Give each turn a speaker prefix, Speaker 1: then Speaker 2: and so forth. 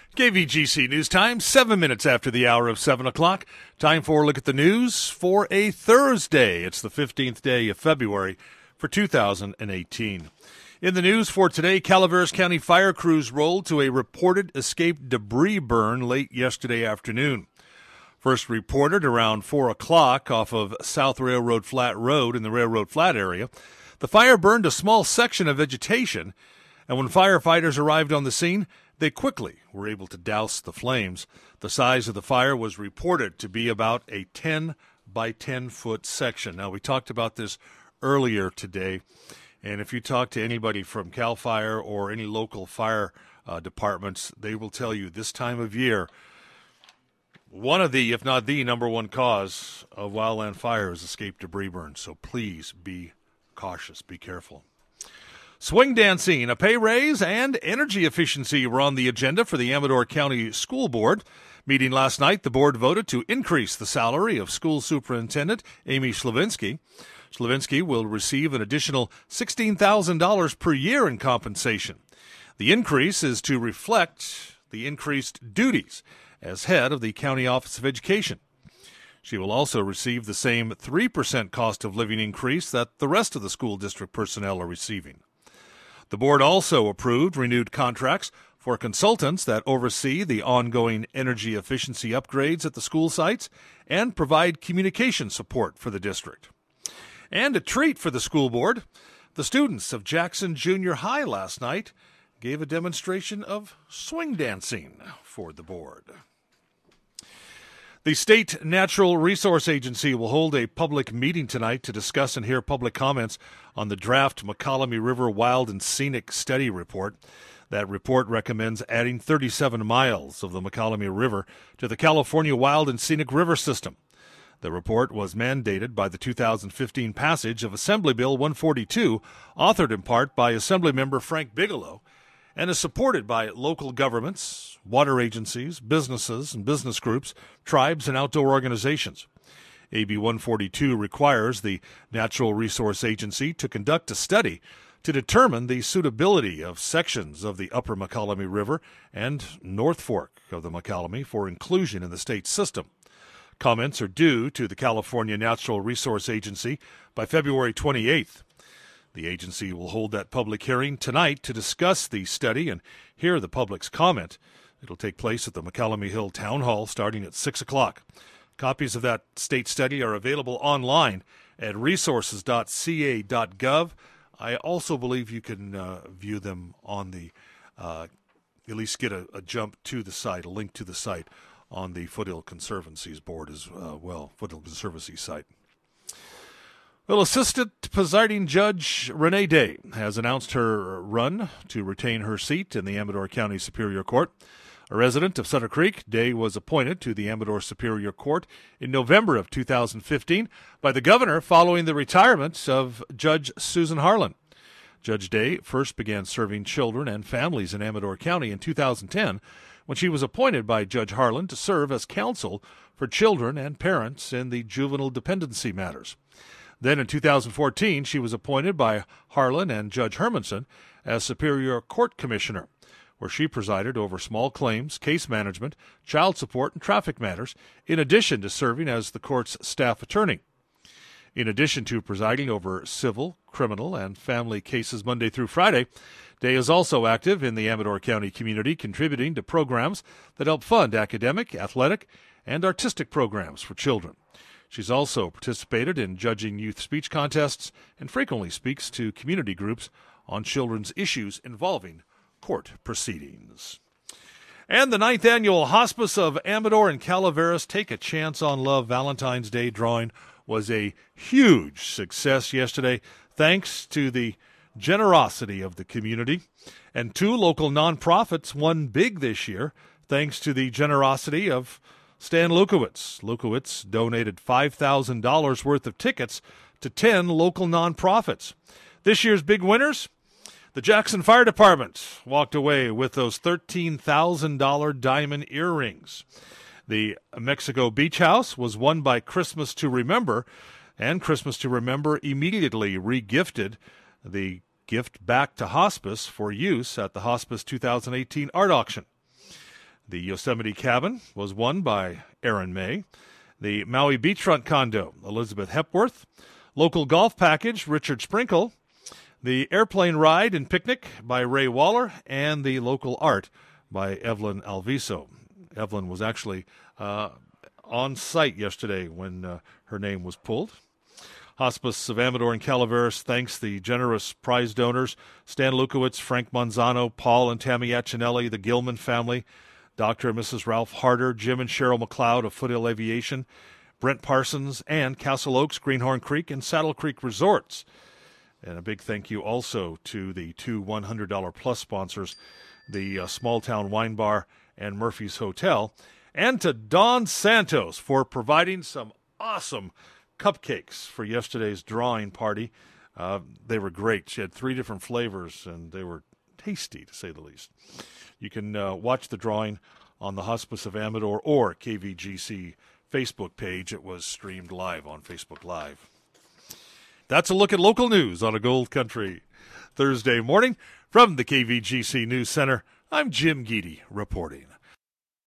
Speaker 1: KVGC News Time, 7 minutes after the hour of 7 o'clock. Time for a look at the news for a Thursday. It's the 15th day of February for 2018. In the news for today, Calaveras County fire crews rolled to a reported escaped debris burn late yesterday afternoon. First reported around 4 o'clock off of South Railroad Flat Road in the Railroad Flat area. The fire burned a small section of vegetation, and when firefighters arrived on the scene, they quickly were able to douse the flames. The size of the fire was reported to be about a 10 by 10 foot section. Now, we talked about this earlier today, and if you talk to anybody from CAL FIRE or any local fire departments, they will tell you this time of year, one of the, if not the number one cause of wildland fire is escape debris burn. So please be cautious, be careful. Swing dancing, a pay raise, and energy efficiency were on the agenda for the Amador County School Board. Meeting last night, the board voted to increase the salary of School Superintendent Amy Slavinsky. Slavinsky will receive an additional $16,000 per year in compensation. The increase is to reflect the increased duties as head of the County Office of Education. She will also receive the same 3% cost of living increase that the rest of the school district personnel are receiving. The board also approved renewed contracts for consultants that oversee the ongoing energy efficiency upgrades at the school sites and provide communication support for the district. And a treat for the school board, the students of Jackson Junior High last night gave a demonstration of swing dancing for the board. The State Natural Resource Agency will hold a public meeting tonight to discuss and hear public comments on the draft McCollum River Wild and Scenic Study Report. That report recommends adding 37 miles of the McCollum River to the California Wild and Scenic River System. The report was mandated by the 2015 passage of Assembly Bill 142, authored in part by Assemblymember Frank Bigelow, and is supported by local governments, water agencies, businesses and business groups, tribes, and outdoor organizations. AB 142 requires the Natural Resource Agency to conduct a study to determine the suitability of sections of the Upper McCollum River and North Fork of the McCollum for inclusion in the state system. Comments are due to the California Natural Resource Agency by February 28th. The agency will hold that public hearing tonight to discuss the study and hear the public's comment. It'll take place at the McCallum Hill Town Hall starting at 6 o'clock. Copies of that state study are available online at resources.ca.gov. I also believe you can view them on the, at least get a jump to the site, a link to the site on the Foothill Conservancy's board as well, Foothill Conservancy site. Well, Assistant Presiding Judge Renee Day has announced her run to retain her seat in the Amador County Superior Court. A resident of Sutter Creek, Day was appointed to the Amador Superior Court in November of 2015 by the governor following the retirement of Judge Susan Harlan. Judge Day first began serving children and families in Amador County in 2010 when she was appointed by Judge Harlan to serve as counsel for children and parents in the juvenile dependency matters. Then in 2014, she was appointed by Harlan and Judge Hermanson as Superior Court Commissioner, where she presided over small claims, case management, child support, and traffic matters, in addition to serving as the court's staff attorney. In addition to presiding over civil, criminal, and family cases Monday through Friday, Day is also active in the Amador County community, contributing to programs that help fund academic, athletic, and artistic programs for children. She's also participated in judging youth speech contests and frequently speaks to community groups on children's issues involving court proceedings. And the 9th annual Hospice of Amador and Calaveras Take a Chance on Love Valentine's Day drawing was a huge success yesterday, thanks to the generosity of the community. And 2 local nonprofits won big this year, thanks to the generosity of Stan Lukowitz. Lukowitz donated $5,000 worth of tickets to 10 local nonprofits. This year's big winners, the Jackson Fire Department walked away with those $13,000 diamond earrings. The Mexico Beach House was won by Christmas to Remember, and Christmas to Remember immediately re-gifted the gift back to Hospice for use at the Hospice 2018 art auction. The Yosemite Cabin was won by Aaron May. The Maui Beachfront Condo, Elizabeth Hepworth. Local Golf Package, Richard Sprinkle. The Airplane Ride and Picnic by Ray Waller. And the Local Art by Evelyn Alviso. Evelyn was actually on site yesterday when her name was pulled. Hospice of Amador and Calaveras thanks the generous prize donors, Stan Lukowitz, Frank Manzano, Paul and Tammy Accinelli, the Gilman family, Dr. and Mrs. Ralph Harder, Jim and Cheryl McLeod of Foothill Aviation, Brent Parsons, and Castle Oaks, Greenhorn Creek, and Saddle Creek Resorts. And a big thank you also to the two $100 plus sponsors, the Small Town Wine Bar and Murphy's Hotel, and to Dawn Santos for providing some awesome cupcakes for yesterday's drawing party. They were great. She had 3 different flavors, and they were tasty, to say the least. You can watch the drawing on the Hospice of Amador or KVGC Facebook page. It was streamed live on Facebook Live. That's a look at local news on a Gold Country Thursday morning. From the KVGC News Center, I'm Jim Geedy reporting.